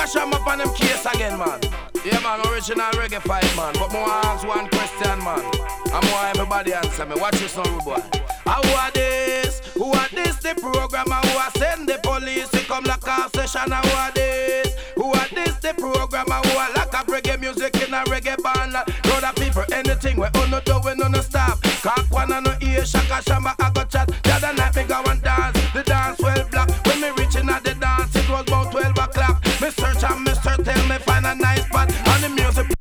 Sham up on them case again, man. Yeah, man, original reggae fight, man. But more ask one question, man. And more everybody answer me. Watch this now, boy. Who are this? Who are this? The programmer who are send the police to come lock off session. Who are this? Who are this? The programmer who are lock up reggae music in a reggae band. Know the people, anything we on no do, we no stop. Cock one and no ear, shaka shamba, I got chat.